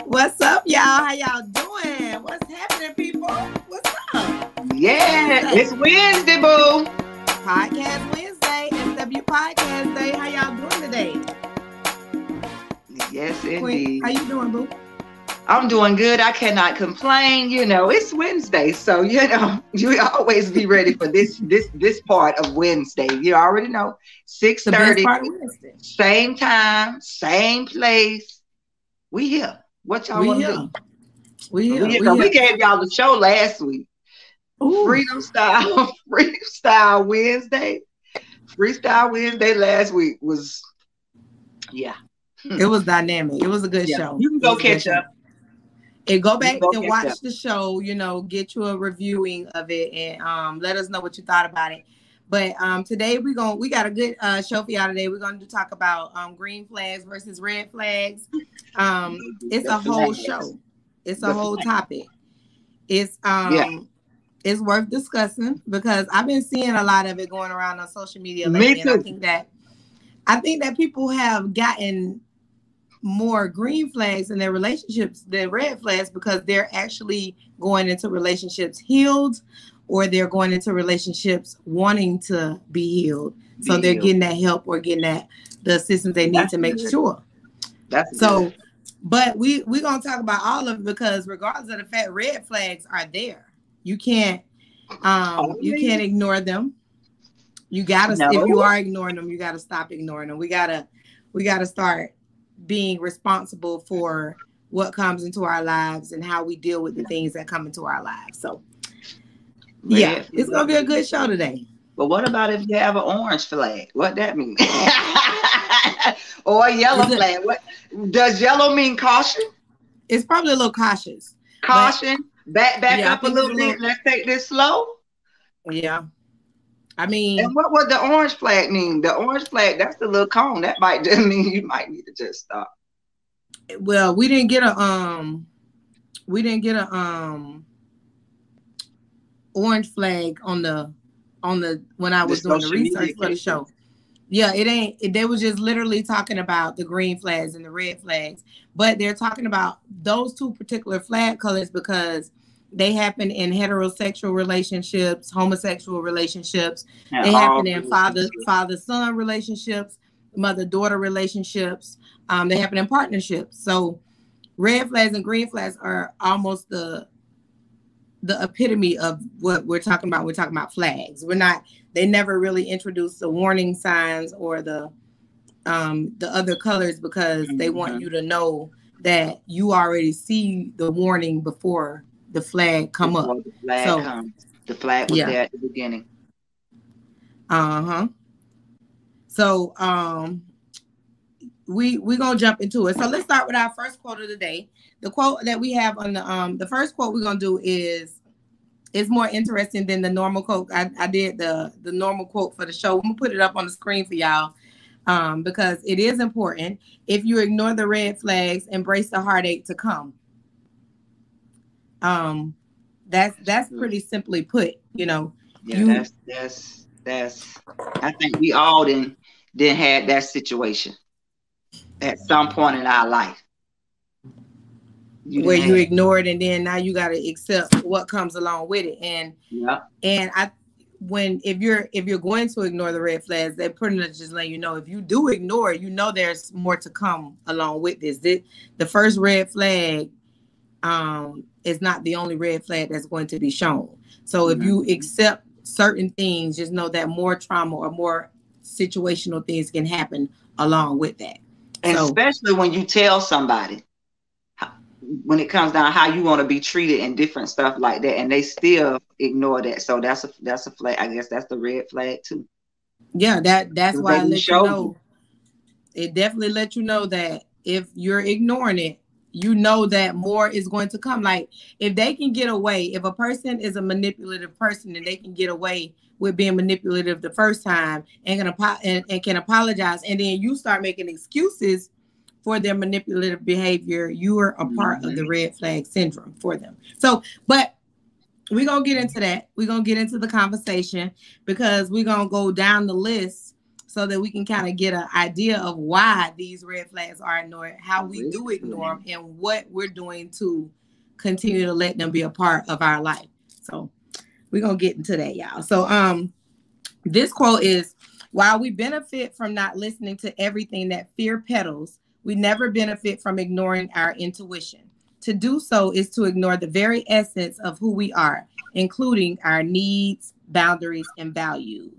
What's up, y'all? How y'all doing? What's happening, people? What's up? Yeah, it's Wednesday, boo. Podcast Wednesday, SW Podcast Day. How y'all doing today? Yes, Queen, indeed. how you doing, boo? I'm doing good. I cannot complain. It's Wednesday, so you always be ready for this part of Wednesday. You already know, 6:30, The best part of Wednesday. Same time, same place. We here. What y'all want to do? We here. We gave y'all the show last week. Ooh. Freestyle Wednesday. Freestyle Wednesday last week was, yeah. It was dynamic. It was a good show. You can go catch up. And go back and watch the show, get you a reviewing of it and let us know what you thought about it. But today we got a good show for y'all today. We're going to talk about green flags versus red flags. It's a whole show. It's a whole topic. It's worth discussing because I've been seeing a lot of it going around on social media lately. Me too. And I think that people have gotten more green flags in their relationships than red flags because they're actually going into relationships healed, or they're going into relationships wanting to be healed. So they're getting that help or getting the assistance they need to make sure. But we're going to talk about all of it because regardless of the fact, red flags are there. You can't ignore them. You gotta, if you are ignoring them, you gotta stop ignoring them. We gotta start being responsible for what comes into our lives and how we deal with the things that come into our lives. So it's gonna be a good show today. But what about if you have an orange flag? What that mean? Or a yellow flag? What does yellow mean? Caution? It's probably a little cautious. Caution. Back up a little bit. Let's take this slow. Yeah. I mean, and what would the orange flag mean? The orange flag, that's the little cone. That might just mean you might need to just stop. Well, we didn't get a orange flag on the when I was doing the research for the show. Yeah, they was just literally talking about the green flags and the red flags, but they're talking about those two particular flag colors because they happen in heterosexual relationships, homosexual relationships. They happen in father-son relationships, mother-daughter relationships. They happen in partnerships. So red flags and green flags are almost the epitome of what we're talking about. We're talking about flags. They never really introduced the warning signs or the other colors because they want you to know that you already see the warning before the flag come up. The flag was there at the beginning. So we're gonna jump into it. So let's start with our first quote of the day. The quote that we have on the first quote we're gonna do is more interesting than the normal quote. I did the normal quote for the show. I'm gonna put it up on the screen for y'all because it is important. If you ignore the red flags, embrace the heartache to come. That's pretty simply put, Yeah, that's I think we all didn't had that situation at some point in our life. Where you ignore it and then now you gotta accept what comes along with it. And if you're going to ignore the red flags, they're pretty much just letting you know if you do ignore it, there's more to come along with this. The first red flag is not the only red flag that's going to be shown. So if you accept certain things, just know that more trauma or more situational things can happen along with that. And especially when you tell somebody when it comes down how you want to be treated and different stuff like that, and they still ignore that. So that's a flag. I guess that's the red flag too. Yeah, that's why I let you know. It definitely let you know that if you're ignoring it, you know that more is going to come. Like if they can get away, if a person is a manipulative person and they can get away with being manipulative the first time and can apologize, and then you start making excuses for their manipulative behavior, you are a part of the red flag syndrome for them. So, but we're going to get into that. We're going to get into the conversation because we're going to go down the list. so that we can kind of get an idea of why these red flags are ignored, how we do ignore them, and what we're doing to continue to let them be a part of our life. So we're going to get into that, y'all. So this quote is, while we benefit from not listening to everything that fear peddles, we never benefit from ignoring our intuition. To do so is to ignore the very essence of who we are, including our needs, boundaries, and values.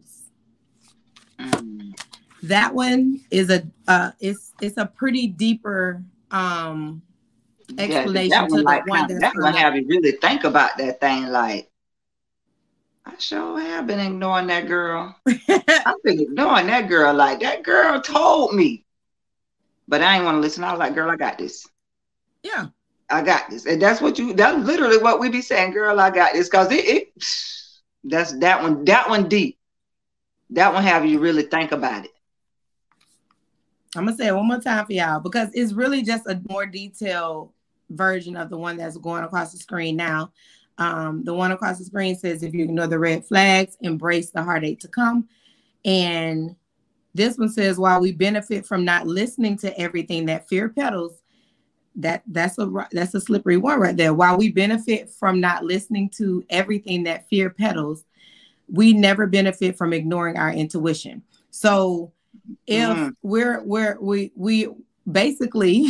That one is it's a pretty deeper explanation to the one that one have you really think about that thing. Like, I sure have been ignoring that girl. I've been ignoring that girl. Like, that girl told me, but I ain't want to listen. I was like, girl, I got this. Yeah, I got this. And that's literally what we be saying, girl, I got this. Cause that's that one deep. That one have you really think about it. I'm gonna say it one more time for y'all, because it's really just a more detailed version of the one that's going across the screen now. The one across the screen says, if you ignore the red flags, embrace the heartache to come. And this one says, while we benefit from not listening to everything that fear peddles, that's a slippery one right there. While we benefit from not listening to everything that fear peddles, we never benefit from ignoring our intuition. So if we basically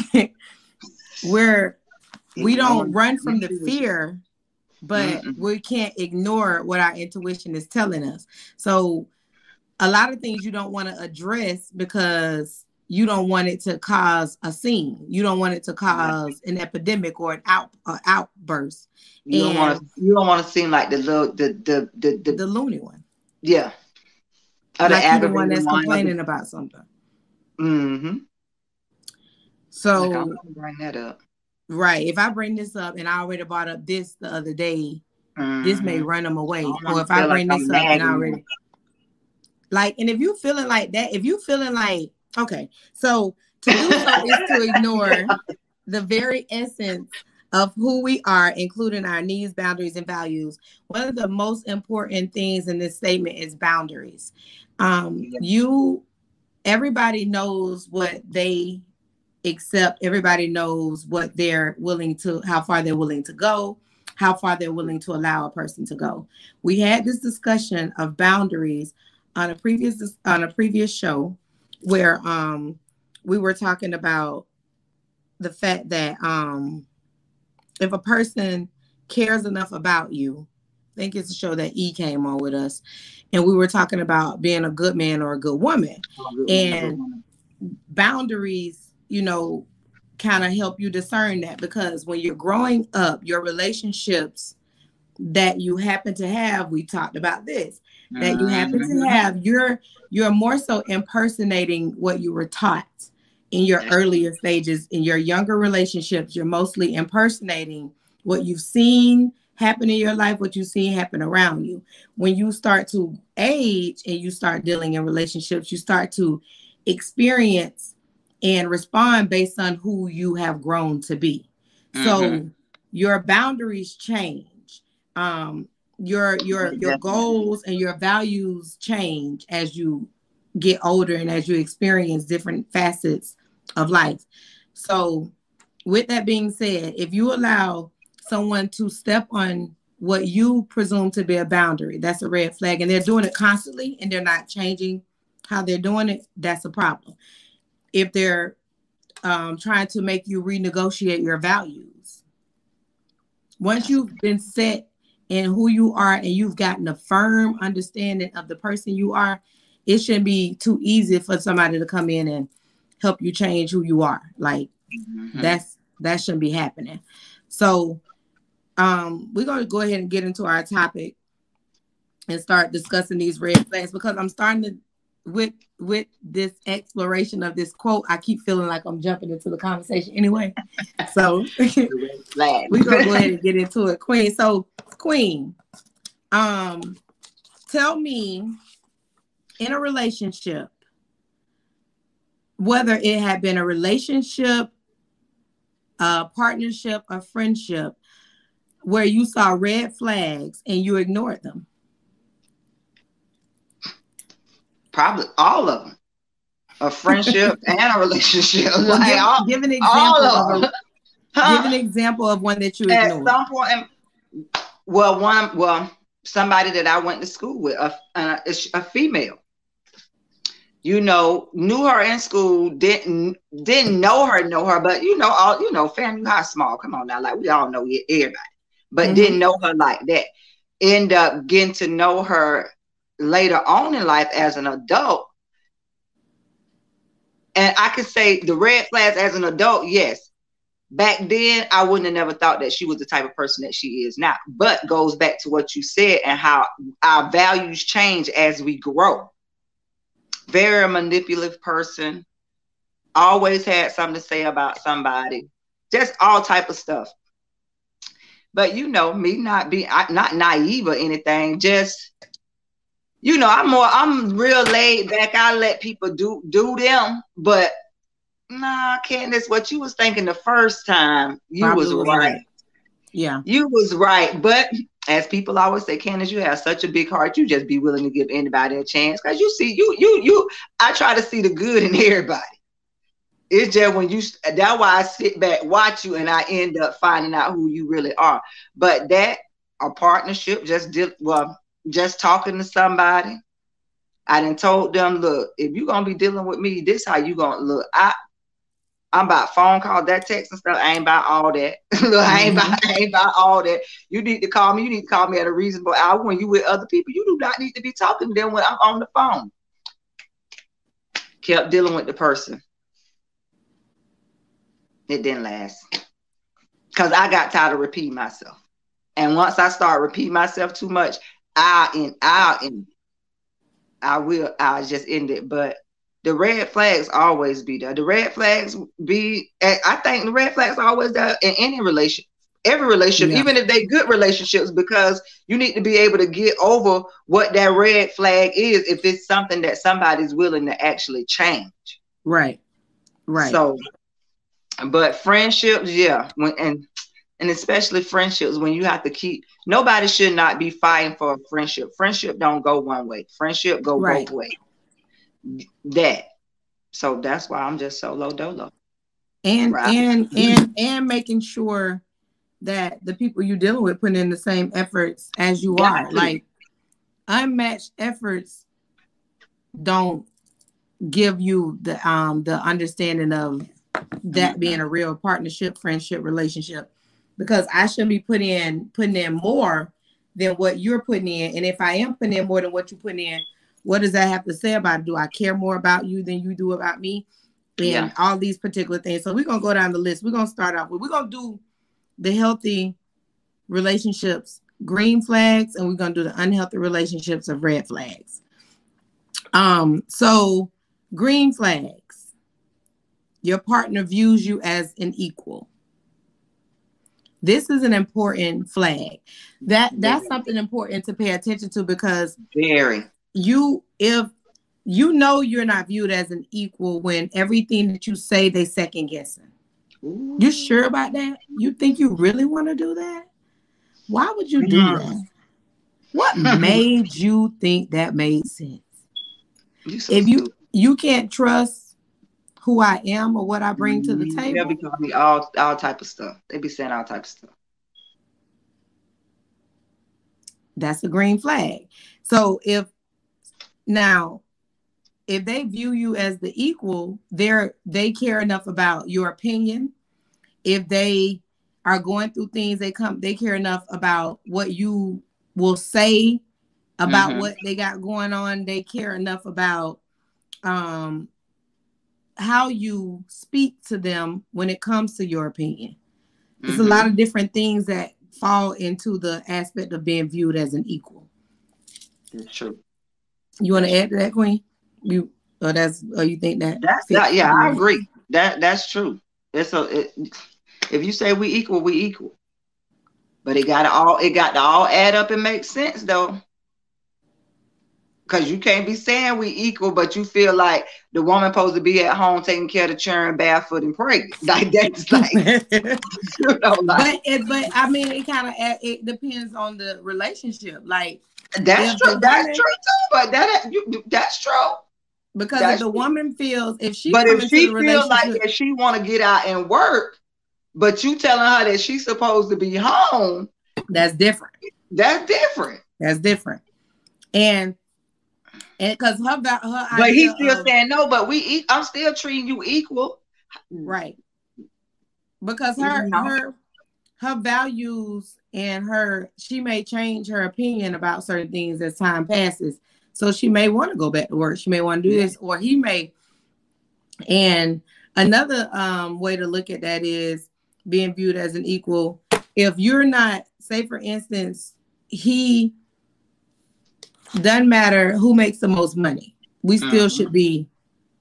we don't run from the fear, but we can't ignore what our intuition is telling us. So a lot of things you don't want to address because you don't want it to cause a scene. You don't want it to cause an epidemic or an outburst. You don't want to seem like the loony one. Yeah. Like you're the one that's complaining about something. So like, I'm gonna bring that up. Right. If I bring this up and I already brought up this the other day, this may run them away. Or if I bring this up and I already and if you feeling like that, okay, so to do so is to ignore the very essence of who we are, including our needs, boundaries, and values. One of the most important things in this statement is boundaries. Everybody knows what they accept. Everybody knows what they're willing to, how far they're willing to go, how far they're willing to allow a person to go. We had this discussion of boundaries on a previous show where we were talking about the fact that if a person cares enough about you, I think it's a show that E came on with us, and we were talking about being a good man or a good woman. And boundaries, kind of help you discern that, because when you're growing up, your relationships that you happen to have, we talked about this, that you happen to have, you're more so impersonating what you were taught in your earlier stages. In your younger relationships, you're mostly impersonating what you've seen happen in your life, what you've seen happen around you. When you start to age and you start dealing in relationships, you start to experience and respond based on who you have grown to be. So your boundaries change. Your goals and your values change as you get older and as you experience different facets of life. So with that being said, if you allow someone to step on what you presume to be a boundary, that's a red flag, and they're doing it constantly and they're not changing how they're doing it, that's a problem. If they're trying to make you renegotiate your values, once you've been set in who you are and you've gotten a firm understanding of the person you are, it shouldn't be too easy for somebody to come in and help you change who you are. Like that shouldn't be happening. So we're going to go ahead and get into our topic and start discussing these red flags, because I'm starting to, with this exploration of this quote, I keep feeling like I'm jumping into the conversation anyway. So we're going to go ahead and get into it. Queen. So Queen, tell me, in a relationship, whether it had been a relationship, a partnership, a friendship, where you saw red flags and you ignored them. Probably all of them. a friendship and a relationship. Well, like give an example of give an example of one that you ignored. At some point, somebody that I went to school with, a female. You know, knew her in school, didn't know her, but family, how small, come on now, like we all know everybody, but didn't know her like that. End up getting to know her later on in life as an adult. And I could say the red flags as an adult, yes. Back then, I wouldn't have never thought that she was the type of person that she is now. But goes back to what you said and how our values change as we grow. Very manipulative person. Always had something to say about somebody. Just all type of stuff. But me not naive or anything. Just, I'm real laid back. I let people do them. But nah, Candace, what you was thinking the first time, you was right. Yeah. You was right. But as people always say, Candace, you have such a big heart. You just be willing to give anybody a chance. Because you see, I try to see the good in everybody. It's just that's why I sit back, watch you, and I end up finding out who you really are. But a partnership, just talking to somebody, I done told them, look, if you're going to be dealing with me, this how you going to look. I'm about phone call, that text and stuff. I ain't about all that. Look, I ain't about all that. You need to call me. You need to call me at a reasonable hour. When you with other people, you do not need to be talking to them when I'm on the phone. Kept dealing with the person. It didn't last. Because I got tired of repeating myself. And once I start repeating myself too much, I'll just end it. But the red flags always be there. The red flags I think the red flags are always there in any relationship, every relationship, even if they good relationships, because you need to be able to get over what that red flag is if it's something that somebody's willing to actually change. Right. So, but friendships, and especially friendships, when you have to keep, nobody should not be fighting for a friendship. Friendship don't go one way. Friendship go both ways. So that's why I'm just solo dolo. And making sure that the people you're dealing with put in the same efforts as you are. Like unmatched efforts don't give you the understanding of that being a real partnership, friendship, relationship, because I should be putting in more than what you're putting in. And if I am putting in more than what you're putting in, what does that have to say about it? Do I care more about you than you do about me? And all these particular things. So we're going to go down the list. We're going to start off with, we're going to do the healthy relationships, green flags, and we're going to do the unhealthy relationships of red flags. So green flags, your partner views you as an equal. This is an important flag. That's something important to pay attention to, because if you know you're not viewed as an equal when everything that you say they second guessing. Ooh. You sure about that? You think you really want to do that? Why would you do that? What made you think that made sense? If you can't trust who I am or what I bring to the table, they'll be calling me all type of stuff. They be saying all type of stuff. That's a green flag. So if they view you as the equal, they care enough about your opinion. If they are going through things, they care enough about what you will say about what they got going on. They care enough about how you speak to them when it comes to your opinion. There's a lot of different things that fall into the aspect of being viewed as an equal. That's true. You want to add to that, Queen? You think that's I agree. That's true. If you say we equal. But it got to all add up and make sense though. Because you can't be saying we equal, but you feel like the woman supposed to be at home taking care of the children, barefoot and pregnant. Like that's like, But I mean, it depends on the relationship. Like that's true. That's true too. But that's true. Because if the woman feels, if she feels like that she want to get out and work, but you telling her that she's supposed to be home, that's different. That's different. That's different. And because her but he's still saying no, but I'm still treating you equal. Right. Because her values and she may change her opinion about certain things as time passes. So she may want to go back to work. She may want to do this, or he may. And another way to look at that is being viewed as an equal. If you're not, say for instance, he doesn't matter who makes the most money. We still should be.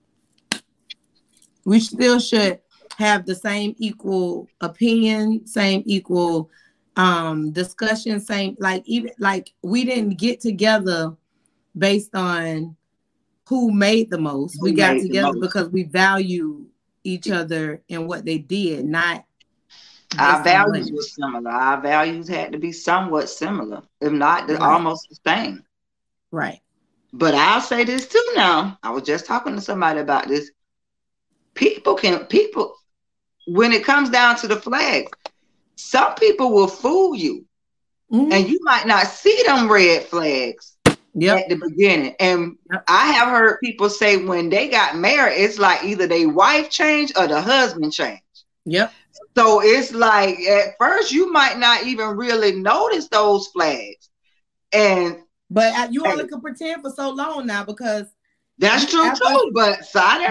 We still should have the same equal opinion, same equal discussion, same even we didn't get together based on who made the most. We got together because we value each other and what they did, not our values were similar. Our values had to be somewhat similar, if not almost the same. Right. But I'll say this too now. I was just talking to somebody about this. People, when it comes down to the flags, some people will fool you. And you might not see them red flags at the beginning. And I have heard people say when they got married, it's like either their wife changed or the husband changed. Yep. So it's like at first you might not even really notice those flags. But you only can pretend for so long now because that's true too. But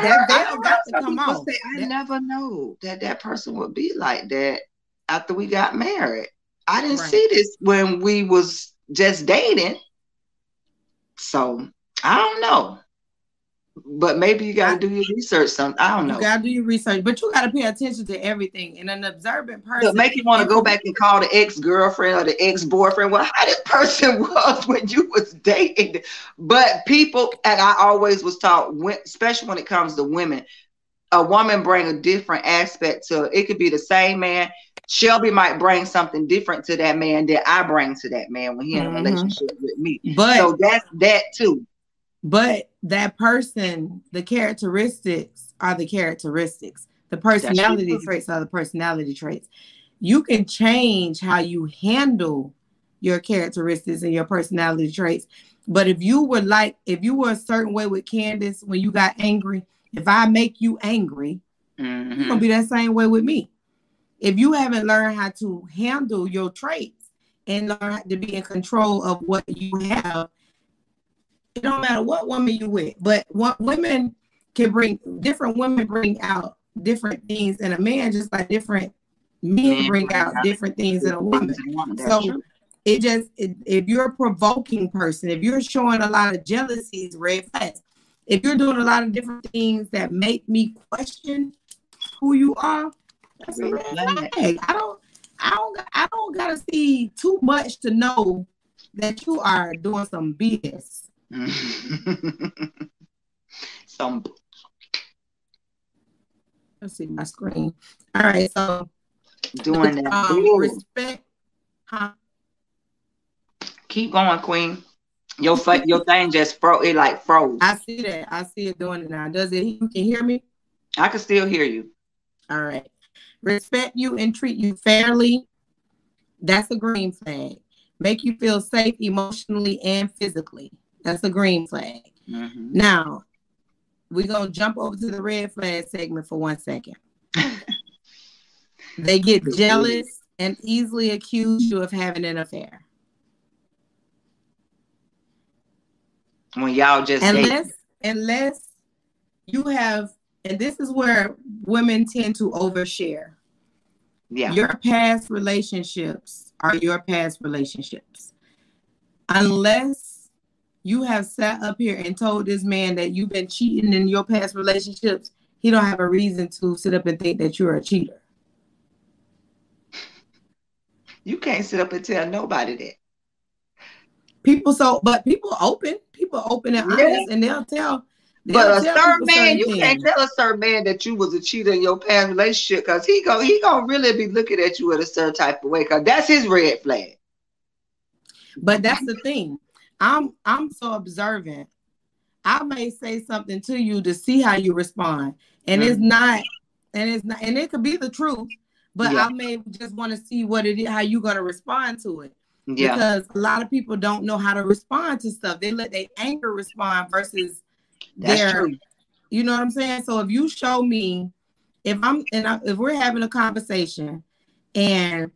I never know that person would be like that after we got married. I didn't see this when we was just dating. So I don't know. But maybe you got to do your research. I don't know. You got to do your research, but you got to pay attention to everything. And an observant person. Make you want to go back and call the ex-girlfriend or the ex-boyfriend. Well, how this person was when you was dating. But people, and I always was taught, especially when it comes to women, a woman bring a different aspect to it. It could be the same man. Shelby might bring something different to that man that I bring to that man when he's in a relationship with me. So that's that too. But that person, the characteristics are the characteristics. The personality traits are the personality traits. You can change how you handle your characteristics and your personality traits. But if you were a certain way with Candace when you got angry, if I make you angry, you're going to be that same way with me. If you haven't learned how to handle your traits and learn how to be in control of what you have, it don't matter what woman you with. But different women bring out different things in a man, just like different men bring out different things in a woman. So if you're a provoking person, if you're showing a lot of jealousies, red flags. If you're doing a lot of different things that make me question who you are, that's a red flag. I don't gotta see too much to know that you are doing some BS. Let's see my screen. All right, so doing that respect. Keep going, Queen. Your thing just froze. It like froze. I see that. I see it doing it now. Does it? You can hear me? I can still hear you. All right. Respect you and treat you fairly. That's a green flag. Make you feel safe emotionally and physically. That's a green flag. Now, we're going to jump over to the red flag segment for 1 second. They get jealous and easily accuse you of having an affair. When y'all just unless you have, and this is where women tend to overshare. Yeah. Your past relationships are your past relationships. Unless you have sat up here and told this man that you've been cheating in your past relationships, he don't have a reason to sit up and think that you're a cheater. You can't sit up and tell nobody that. People open and honest, and they'll tell. But a certain man, you can't tell a certain man that you was a cheater in your past relationship, because he gonna really be looking at you in a certain type of way, because that's his red flag. But that's the thing. I'm so observant. I may say something to you to see how you respond. And it's not, and it could be the truth, but I may just want to see what it is, how you're gonna respond to it. Yeah. Because a lot of people don't know how to respond to stuff. They let their anger respond versus their, you know what I'm saying? So if you show me, if we're having a conversation and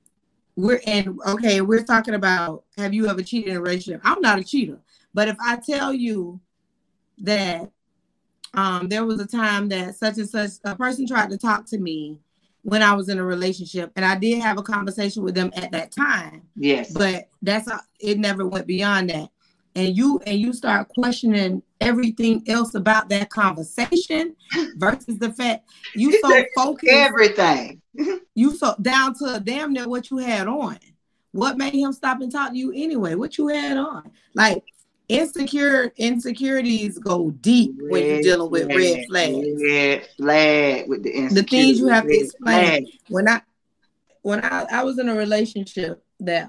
we're talking about, have you ever cheated in a relationship? I'm not a cheater, but if I tell you that there was a time that such and such a person tried to talk to me when I was in a relationship, and I did have a conversation with them at that time. Yes. But it never went beyond that. And you start questioning everything else about that conversation versus the fact you so focused. Everything. You so down to damn near what you had on. What made him stop and talk to you anyway? What you had on? Like, insecurities go deep when you're dealing with red flags. Red flag with the insecurity. The things you have to explain. When I was in a relationship that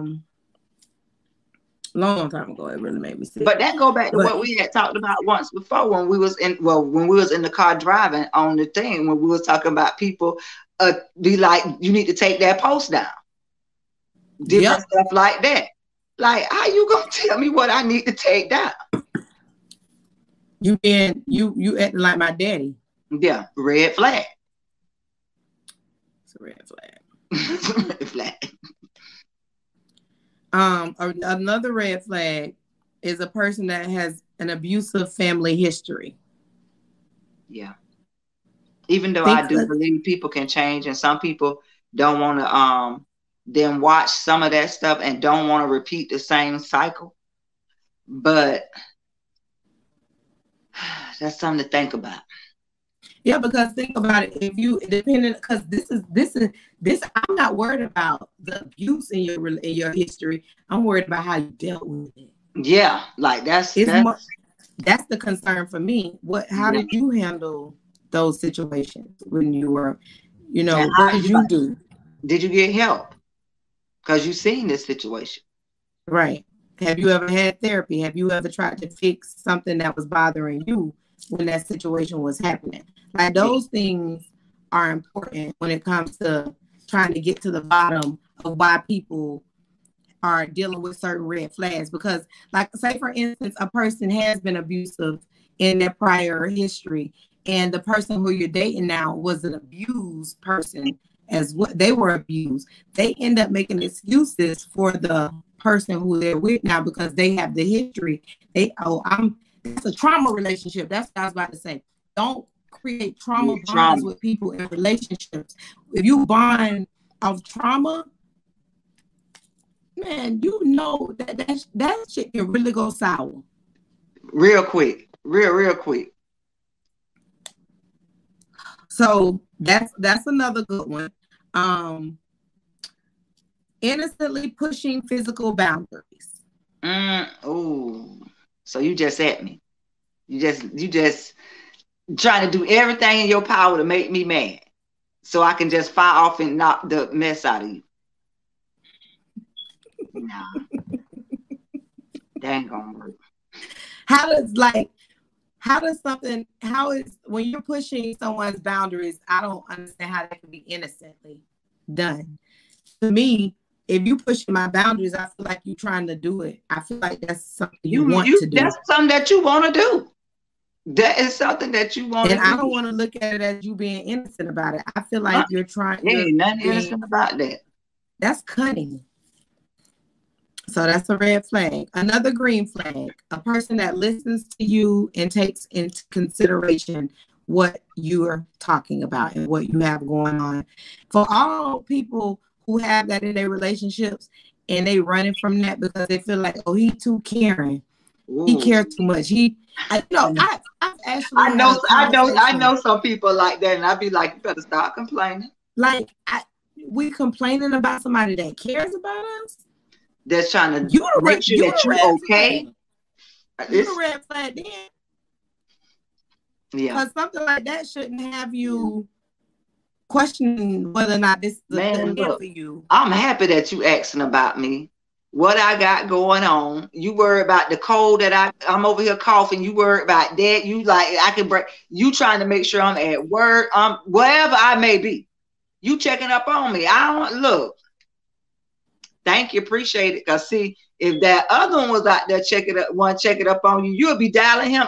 long time ago, it really made me sick. But that go back to what we had talked about once before when we was in the car driving on the thing, when we was talking about people be like, you need to take that post down. Different stuff like that. Like, how you gonna tell me what I need to take down? You acting like my daddy. Yeah, red flag. It's a red flag. It's a red flag. Another red flag is a person that has an abusive family history. Yeah. Even though I do believe people can change, and some people don't want to then watch some of that stuff and don't want to repeat the same cycle. But that's something to think about. Yeah, because think about it. If you because this is I'm not worried about the abuse in your history. I'm worried about how you dealt with it. Yeah, like that's the concern for me. How did you handle those situations when you were, what did you do? Did you get help? Because you've seen this situation. Right. Have you ever had therapy? Have you ever tried to fix something that was bothering you when that situation was happening? Like, those things are important when it comes to trying to get to the bottom of why people are dealing with certain red flags. Because, like, say, for instance, a person has been abusive in their prior history, and the person who you're dating now was an abused person as what they were abused. They end up making excuses for the person who they're with now because they have the history. It's a trauma relationship. That's what I was about to say. Don't create trauma bonds with people in relationships. If you bond of trauma, man, that shit can really go sour. Real quick. Real quick. So that's another good one. Innocently pushing physical boundaries. So you just at me. You just trying to do everything in your power to make me mad, so I can just fire off and knock the mess out of you. Nah, that ain't gonna work. When you're pushing someone's boundaries, I don't understand how that can be innocently done. To me, if you pushing my boundaries, I feel like you're trying to do it. I feel like that's something you want to do. That's something that you want to do. That is something that you want to do. And I don't want to look at it as you being innocent about it. I feel like you're trying. There ain't nothing innocent about that. That's cunning. So that's a red flag. Another green flag, a person that listens to you and takes into consideration what you're talking about and what you have going on. For all people who have that in their relationships and they running from that because they feel like, oh, he too caring. Ooh. He cares too much. I know some people like that, and I'd be like, you better stop complaining. Like, we complaining about somebody that cares about us. That's trying to make sure that you're okay. You the red flag then. Yeah. Because something like that shouldn't have you questioning whether or not this is a good fit for you. I'm happy that you asking about me. what I got going on. You worry about the cold that I'm over here coughing. You worry about that. You like, I can break. You trying to make sure I'm at work. Wherever I may be. You checking up on me. I don't look. Thank you, appreciate it. Cause see, if that other one was out there checking up on you, you'll be dialing him.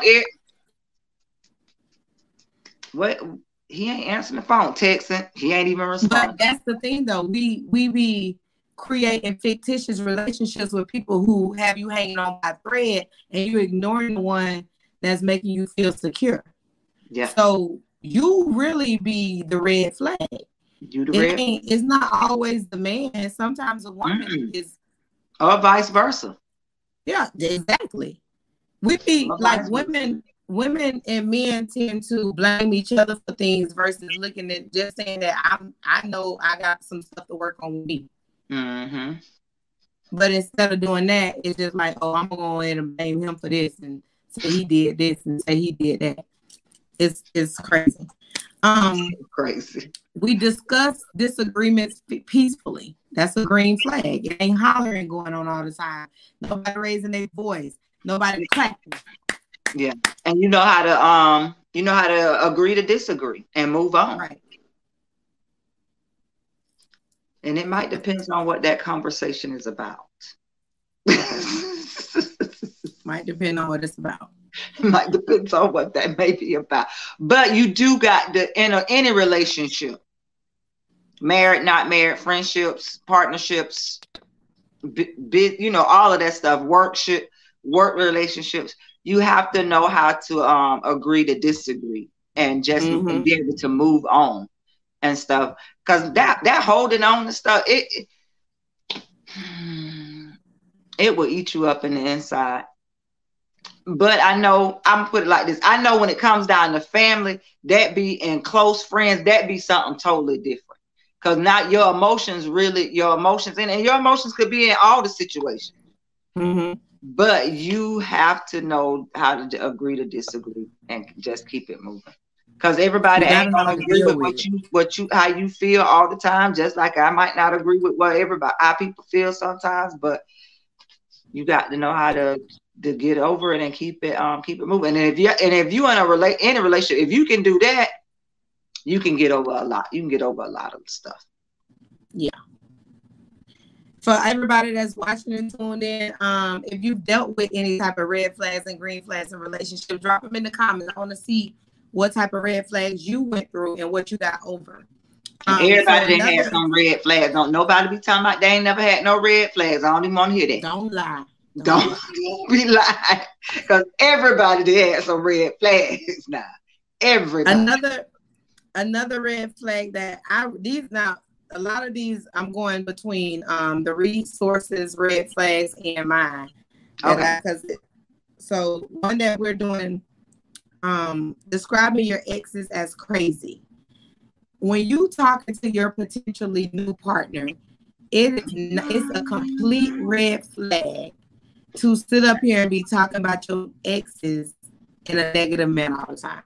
What? He ain't answering the phone, texting. He ain't even responding. But that's the thing, though. We be creating fictitious relationships with people who have you hanging on by thread, and you're ignoring the one that's making you feel secure. Yeah. So you really be the red flag. It's not always the man. Sometimes a woman is, or vice versa. Yeah, exactly. We be like women and men tend to blame each other for things versus looking at just saying that I know I got some stuff to work on with me. Mm-hmm. But instead of doing that, it's just like, oh, I'm gonna go ahead and blame him for this and say he did this and say he did that. It's crazy. Crazy. We discuss disagreements peacefully. That's a green flag. It ain't hollering going on all the time. Nobody raising their voice. Nobody clapping. Yeah, and you know how to agree to disagree and move on. Right. And it might depend on what that conversation is about. Might depend on what it's about. Might depend on what that may be about. But you do got to, in any relationship, married, not married, friendships, partnerships, all of that stuff, work relationships, you have to know how to agree to disagree and just be able to move on and stuff. Because that holding on to stuff, it will eat you up in the inside. But I know, I'm gonna put it like this. I know when it comes down to family, that be in close friends, that be something totally different. Because not your emotions, and your emotions could be in all the situations. But you have to know how to agree to disagree and just keep it moving. Because everybody ain't gonna agree with how you feel all the time. Just like I might not agree with how people feel sometimes, but you got to know how to get over it and keep it moving. And if you in a relationship, if you can do that, you can get over a lot. You can get over a lot of stuff. Yeah. For everybody that's watching and tuned in, if you've dealt with any type of red flags and green flags in relationships, drop them in the comments. I want to see what type of red flags you went through and what you got over. Everybody that had some red flags. Don't nobody be talking about they ain't never had no red flags. I don't even want to hear that. Don't lie. Don't be lying. Because everybody that had some red flags now. Everybody. Another red flag that a lot of these I'm going between the resources red flags and mine. Okay. So one that we're doing, describing your exes as crazy. When you talking to your potentially new partner, it's a complete red flag to sit up here and be talking about your exes in a negative manner all the time.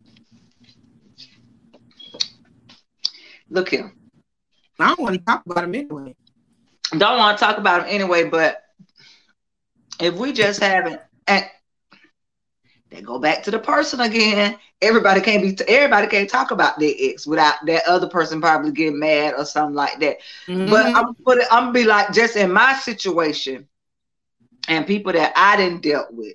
Look here. I don't want to talk about them anyway. Don't want to talk about them anyway, but if we just haven't, and they go back to the person again. Everybody can't talk about their ex without that other person probably getting mad or something like that. But I'm gonna be like, just in my situation and people that I didn't dealt with,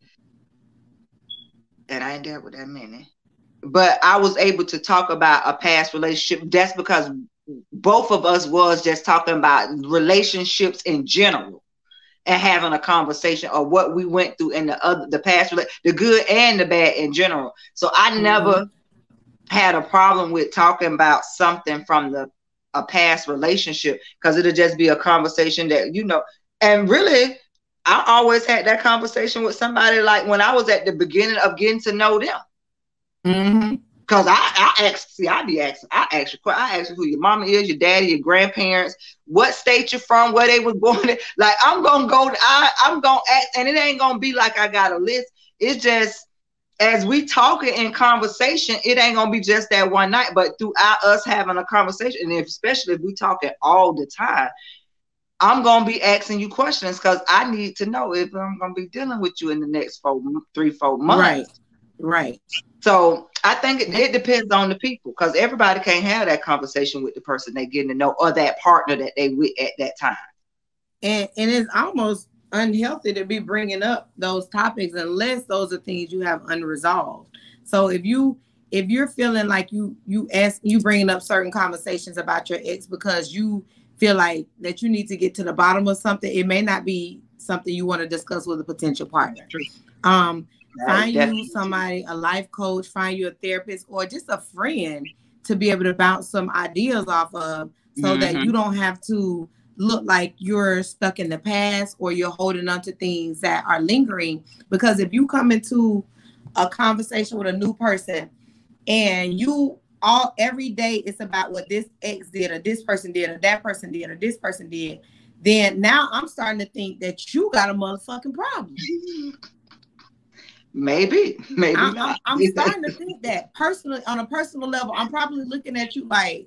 and I ain't dealt with that many, but I was able to talk about a past relationship. That's because both of us was just talking about relationships in general and having a conversation of what we went through in the past, the good and the bad in general. So I never had a problem with talking about something from a past relationship, because it'll just be a conversation that, and really I always had that conversation with somebody like when I was at the beginning of getting to know them. Because I ask you who your mama is, your daddy, your grandparents, what state you're from, where they was born in. Like I'm gonna ask, and it ain't gonna be like I got a list. It's just as we talking in conversation, it ain't gonna be just that one night, but throughout us having a conversation, and especially if we talking all the time, I'm gonna be asking you questions because I need to know if I'm gonna be dealing with you in the next 3-4 months. Right. So I think it depends on the people, because everybody can't have that conversation with the person they getting to know or that partner that they with at that time. And it's almost unhealthy to be bringing up those topics unless those are things you have unresolved. So if you're feeling like you bringing up certain conversations about your ex because you feel like that you need to get to the bottom of something, it may not be something you want to discuss with a potential partner. Find you somebody, a life coach, find you a therapist or just a friend to be able to bounce some ideas off of, so that you don't have to look like you're stuck in the past or you're holding on to things that are lingering. Because if you come into a conversation with a new person and every day it's about what this ex did or this person did or that person did or this person did, then now I'm starting to think that you got a motherfucking problem. Maybe not. I'm starting to think that personally, on a personal level, I'm probably looking at you like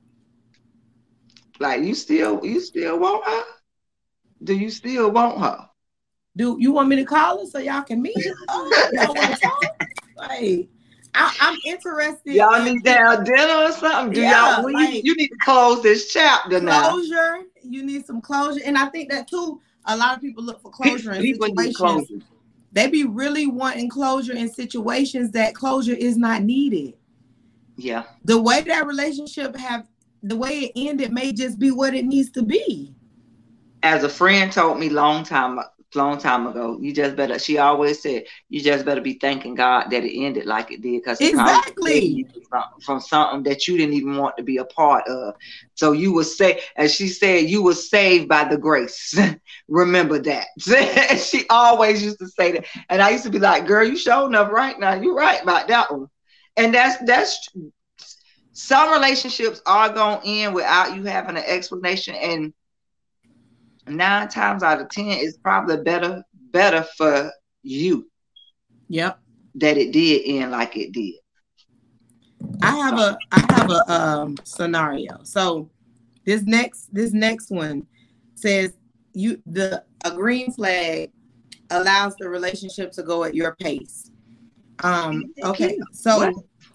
you still want her? Do you still want her? Do you want me to call her so y'all can meet? Y'all want to talk? Like, I'm interested. Y'all need to have dinner or something? Do y'all? You need to close this chapter now. Closure. You need some closure, and I think that too. A lot of people look for closure in situations. They be really wanting closure in situations that closure is not needed. Yeah. The way that relationship the way it ended may just be what it needs to be. As a friend told me long time ago, she always said, you just better be thanking God that it ended like it did, because exactly from something that you didn't even want to be a part of. So you were as she said, you were saved by the grace. Remember that. She always used to say that. And I used to be like, girl, you sure enough right now. You're right about that one. And that's some relationships are going to end without you having an explanation, and 9 times out of 10 it's probably better for you. Yep. That it did end like it did. I have a scenario. So this next one says a green flag allows the relationship to go at your pace. Okay. So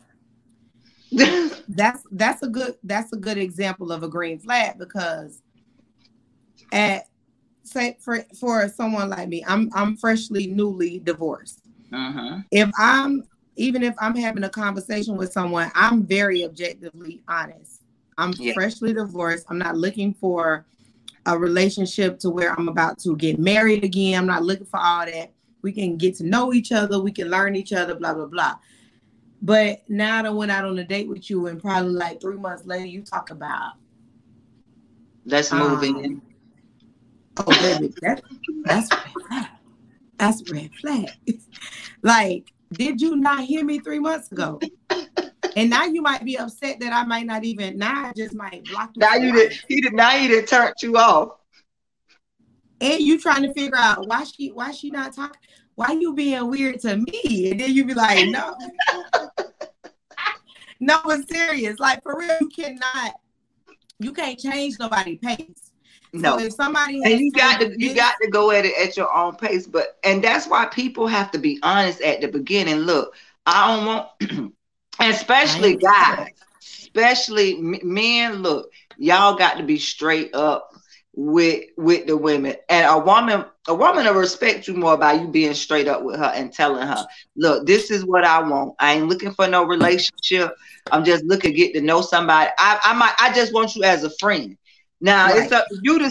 that's a good example of a green flag, because say for someone like me, I'm newly divorced. If I'm having a conversation with someone, I'm very objectively honest. I'm freshly divorced. I'm not looking for a relationship to where I'm about to get married again. I'm not looking for all that. We can get to know each other. We can learn each other, blah, blah, blah. But now I went out on a date with you, and probably like 3 months later, you talk about, let's move in. Oh, baby, that's red flag. That's red flag. Like, did you not hear me 3 months ago? And now you might be upset that I might not even. Now I just might block you. Now he did turn you off. And you trying to figure out why she not talking. Why you being weird to me? And then you be like, no. No, it's serious. Like, for real, you can't change nobody's pace. No. So if somebody and you got to go at it at your own pace. And that's why people have to be honest at the beginning. Look, I don't want, especially guys, especially men, look, y'all got to be straight up with the women. And a woman will respect you more by you being straight up with her and telling her, look, this is what I want. I ain't looking for no relationship. I'm just looking to get to know somebody. I just want you as a friend. Now it's up to you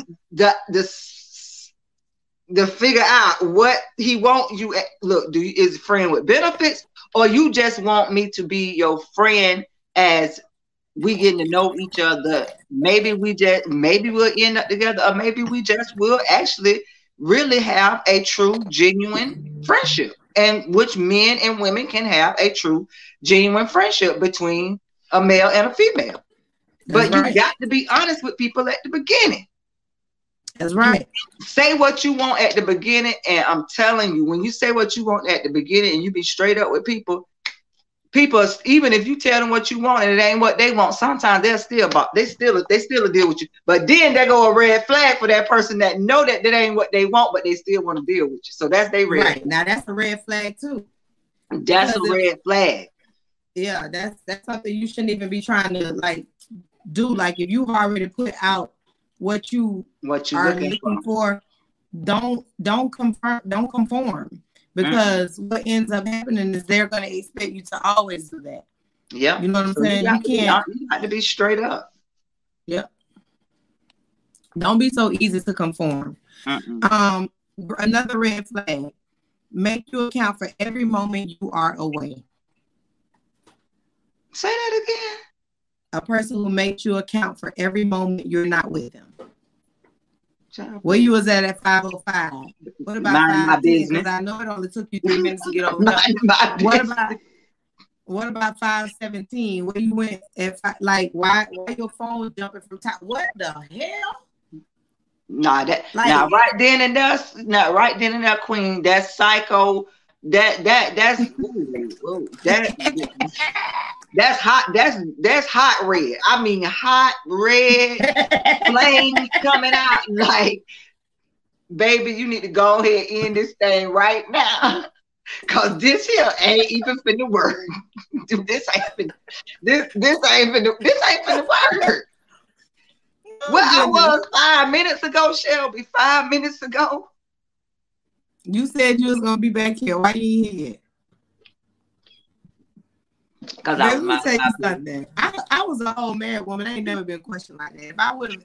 to figure out what he want you at. Look, is a friend with benefits, or you just want me to be your friend as we getting to know each other? Maybe we'll end up together, or maybe we just will actually really have a true, genuine friendship, and which men and women can have a true, genuine friendship between a male and a female. But you got to be honest with people at the beginning. That's right. Say what you want at the beginning, and I'm telling you, when you say what you want at the beginning and you be straight up with people people, even if you tell them what you want and it ain't what they want, sometimes they still deal with you. But then there go a red flag for that person that know that ain't what they want, but they still want to deal with you. So that's their red. Right. Now that's a red flag too. That's a red flag. Yeah, that's something you shouldn't even be trying to like do. Like if you've already put out what you are looking for, don't conform. Because what ends up happening is they're going to expect you to always do that. Yeah. You know what I'm saying? You have to be straight up. Yep. Don't be so easy to conform. Another red flag. Make you account for every moment you are away. Say that again. A person who makes you account for every moment you're not with them. Where you was at 5:05? What about 5:10? Because I know it only took you 3 minutes to get over there. What about 5:17? Where you went at why your phone was jumping from top? What the hell? Right then and there, Queen. That's psycho. That's hot. That's hot red. I mean, hot red flames coming out. Like, baby, you need to go ahead and end this thing right now, cause this here ain't even finna work. Dude, this ain't finna work. Well, I was 5 minutes ago, Shelby. 5 minutes ago. You said you was gonna be back here. Why you here? Because let me tell you something. I was an old married woman. I ain't never been questioned like that. If I would have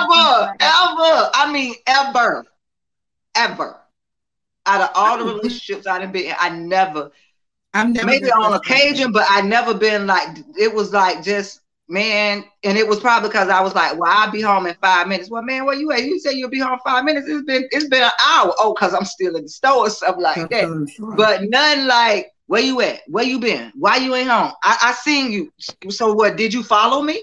ever, out of all the relationships I've been in, I've never maybe on occasion, but I never been like, it was like just, man, and it was probably because I was like, well, I'll be home in 5 minutes. Well, man, where you at? You say you'll be home 5 minutes. It's been an hour. Oh, because I'm still in the store or something like that. But none like, where you at? Where you been? Why you ain't home? I seen you. So what? Did you follow me?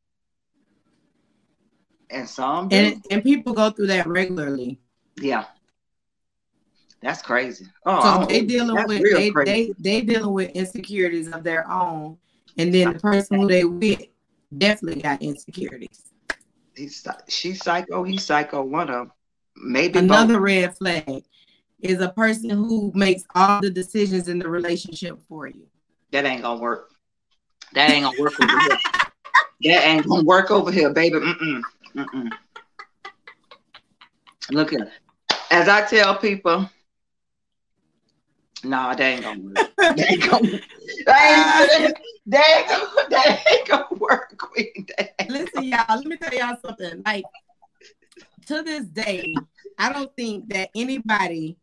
And some do. And people go through that regularly. Yeah. That's crazy. So they dealing with insecurities of their own. And then the person who they with definitely got insecurities. She's psycho, he's psycho, one of them. Maybe another red flag is a person who makes all the decisions in the relationship for you. That ain't gonna work. That ain't gonna work over here. That ain't gonna work over here, baby. Look here. As I tell people, nah, that ain't gonna work. That ain't gonna work, Queen. Listen, y'all, let me tell y'all something. Like, to this day, I don't think that anybody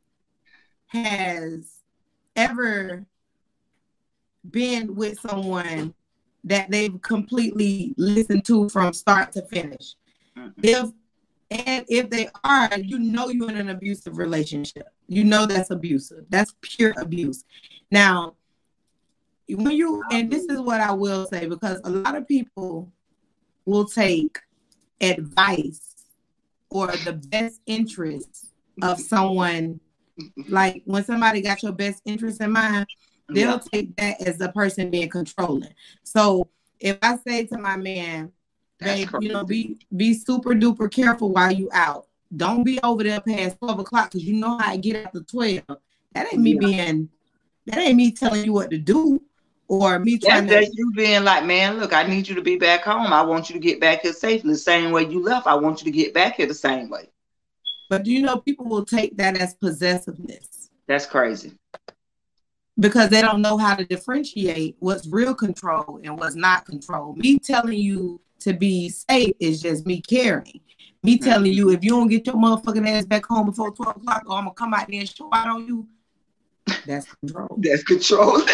has ever been with someone that they've completely listened to from start to finish. If they are, you know you're in an abusive relationship. You know that's abusive. That's pure abuse. Now, and this is what I will say, because a lot of people will take advice or the best interest of someone. Like when somebody got your best interest in mind, they'll take that as the person being controlling. So if I say to my man, babe, be super duper careful while you out. Don't be over there past 12 o'clock because you know how I get after 12. That ain't me telling you what to do, or me trying to. You being like, man, look, I need you to be back home. I want you to get back here safely. The same way you left, I want you to get back here the same way. But do you know people will take that as possessiveness? That's crazy. Because they don't know how to differentiate what's real control and what's not control. Me telling you to be safe is just me caring. Me telling you, if you don't get your motherfucking ass back home before 12 o'clock, or I'm going to come out there and show out on you, that's control. That's controlling.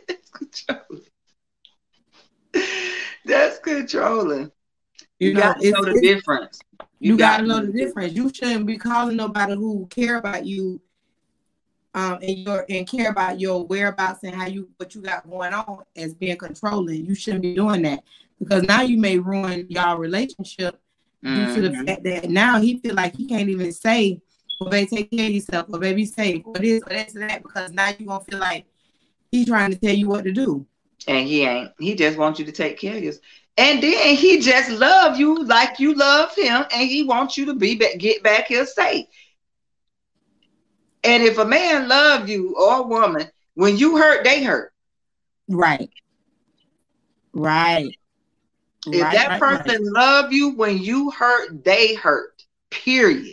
That's controlling. You got to know the difference. You got to know the difference. You shouldn't be calling nobody who care about you and care about your whereabouts and what you got going on as being controlling. You shouldn't be doing that, because now you may ruin y'all relationship due to the fact that now he feel like he can't even say, well, baby, take care of yourself, or baby, safe, or this, or that, because now you're going to feel like he's trying to tell you what to do. And he just wants you to take care of yourself. And then he just love you like you love him, and he wants you to get back here safe. And if a man love you or a woman, when you hurt, they hurt. Right. If that person love you, when you hurt, they hurt. Period.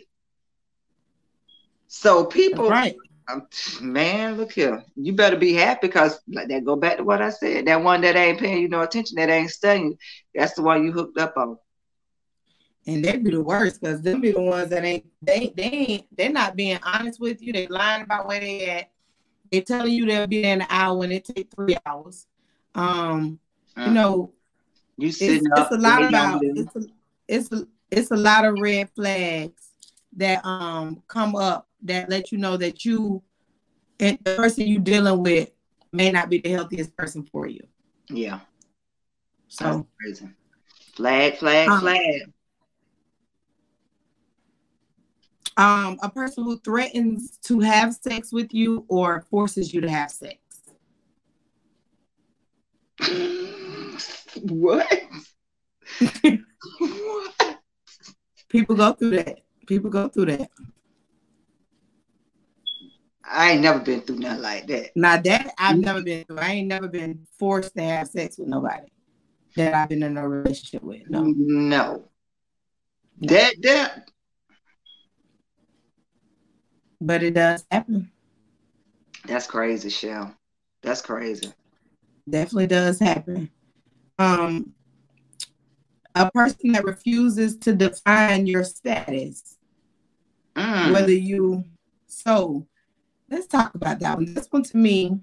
So people, man, look here. You better be happy, because like that, go back to what I said. That one that ain't paying you no attention, that ain't studying, that's the one you hooked up on. And they be the worst, because them be the ones that they're not being honest with you. They lying about where they at. They telling you they'll be there in an hour when it take 3 hours. You know, you sitting up. It's a lot about it's a lot of red flags that come up that let you know that you and the person you dealing with may not be the healthiest person for you. Yeah. So that's crazy. Flag. A person who threatens to have sex with you or forces you to have sex. What? What? People go through that. I ain't never been through nothing like that. Now that I've never been through. I ain't never been forced to have sex with nobody that I've been in a relationship with. No. That. But it does happen. That's crazy, Shell. That's crazy. Definitely does happen. A person that refuses to define your status. Whether you... So, let's talk about that one. This one, to me,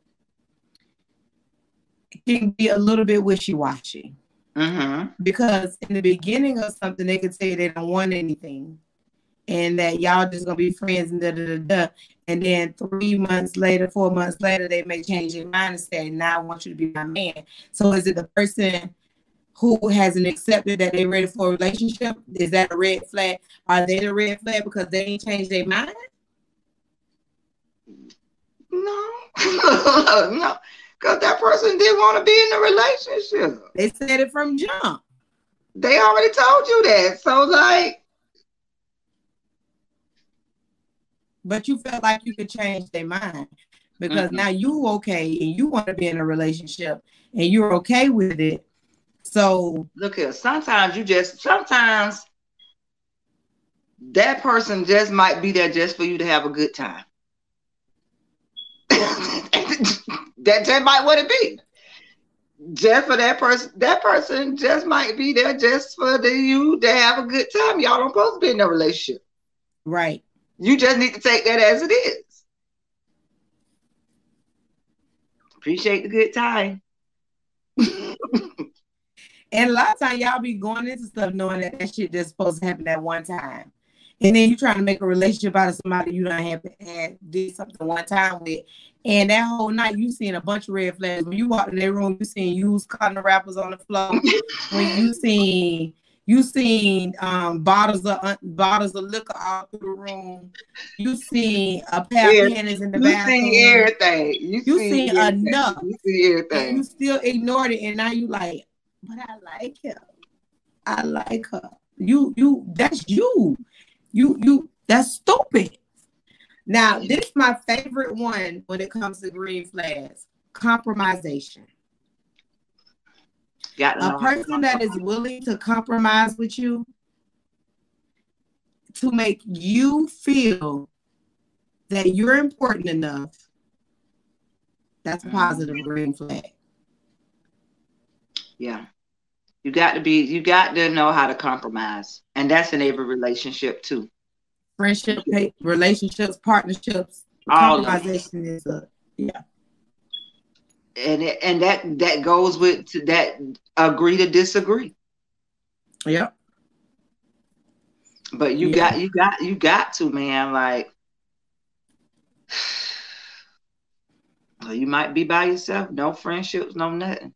can be a little bit wishy-washy. Because in the beginning of something, they could say they don't want anything, and that y'all just gonna be friends and and then 3 months later, 4 months later, they may change their mind and say, now I want you to be my man. So is it the person who hasn't accepted that they're ready for a relationship? Is that a red flag? Are they the red flag because they ain't changed their mind? No. No, because that person didn't want to be in a relationship. They said it from jump. They already told you that. So like, but you felt like you could change their mind because now you okay and you want to be in a relationship and you're okay with it. So look here, sometimes that person just might be there just for you to have a good time. That just might what it be. Just for that person. That person just might be there just for you to have a good time. Y'all don't supposed to be in a relationship. Right. You just need to take that as it is. Appreciate the good time. And a lot of times y'all be going into stuff knowing that shit just supposed to happen at one time. And then you trying to make a relationship out of somebody you don't have to did something one time with. And that whole night you seen a bunch of red flags. When you walk in their room, you seen used cotton wrappers on the floor. When you seen bottles of liquor all through the room. You seen a pair of panties in the bathroom. You seen everything. You seen enough. You see everything. And you still ignored it. And now you like, but I like him. I like her. That's you. You that's stupid. Now, this is my favorite one when it comes to green flags. Compromisation. A person that is willing to compromise with you to make you feel that you're important enough, that's a positive green flag. Yeah. You got to know how to compromise. And that's in every relationship too. Friendship, relationships, partnerships, compromisation is yeah. And that goes with that agree to disagree. Yep. But you got to, man, like you might be by yourself, no friendships, no nothing.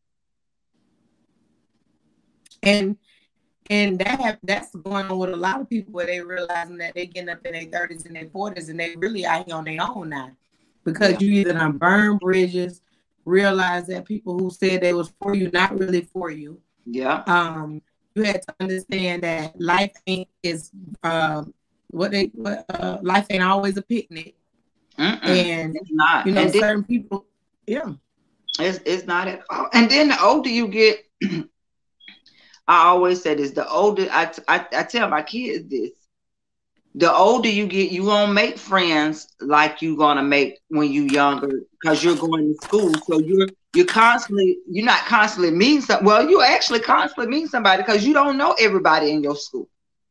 And that's going on with a lot of people where they realizing that they getting up in their 30s and their 40s and they really out here on their own now. Because you either done burn bridges, realize that people who said they was for you, not really for you. Yeah. You had to understand that life ain't life ain't always a picnic. And it's not. You know, and certain people, yeah. It's not at all. And then the older you get, I always say this, the older I tell my kids this, the older you get, you won't make friends like you're gonna make when you're younger, because you're going to school. So you're not constantly meeting something. Well, you actually constantly meeting somebody because you don't know everybody in your school.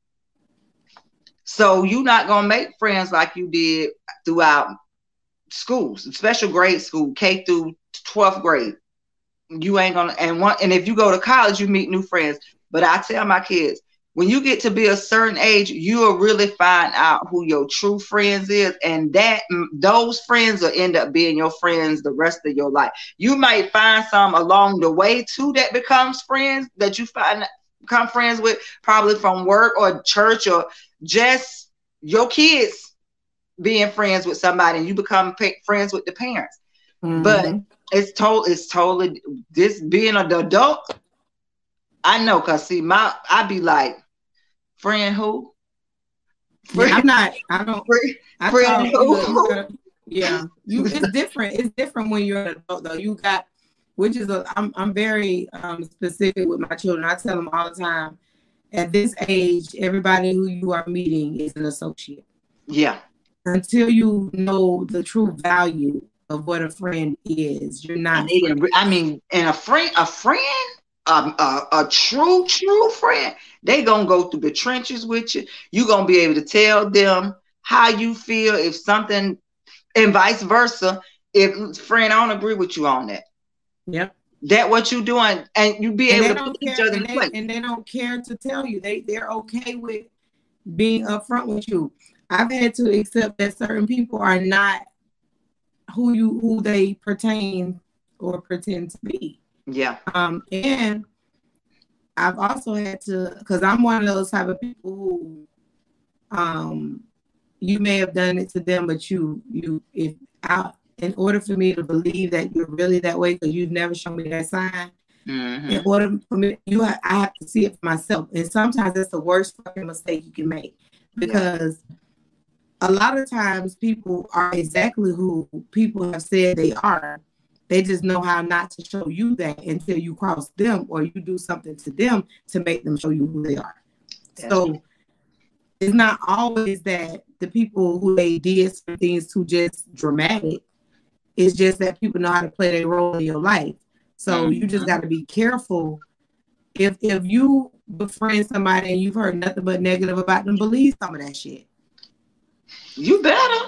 So you're not gonna make friends like you did throughout schools, special grade school, K through 12th grade. You ain't gonna, and if you go to college, you meet new friends. But I tell my kids, when you get to be a certain age, you'll really find out who your true friends is, and those friends will end up being your friends the rest of your life. You might find some along the way too that becomes friends, that you become friends with, probably from work or church, or just your kids being friends with somebody, and you become friends with the parents. But it's totally this being an adult. I know, cause see, I be like, friend who? Friend, yeah, I don't. Friend who? Yeah, it's different. It's different when you're an adult, though. I'm very specific with my children. I tell them all the time, at this age, everybody who you are meeting is an associate. Yeah. Until you know the true value of what a friend is, you're not. And a friend, a true friend, they gonna go through the trenches with you. You gonna be able to tell them how you feel if something, and vice versa. If friend, I don't agree with you on that. Yep. That what you doing, and you be able to put each other in place. And they don't care to tell you. They're okay with being upfront with you. I've had to accept that certain people are not who they pertain or pretend to be. Yeah. And I've also had to, because I'm one of those type of people who you may have done it to them, but in order for me to believe that you're really that way, because you've never shown me that sign, in order for me, I have to see it for myself. And sometimes that's the worst fucking mistake you can make, because a lot of times people are exactly who people have said they are. They just know how not to show you that until you cross them or you do something to them to make them show you who they are. So it's not always that the people who they did some things to just dramatic. It's just that people know how to play their role in your life. So you just got to be careful. If you befriend somebody and you've heard nothing but negative about them, believe some of that shit. You better.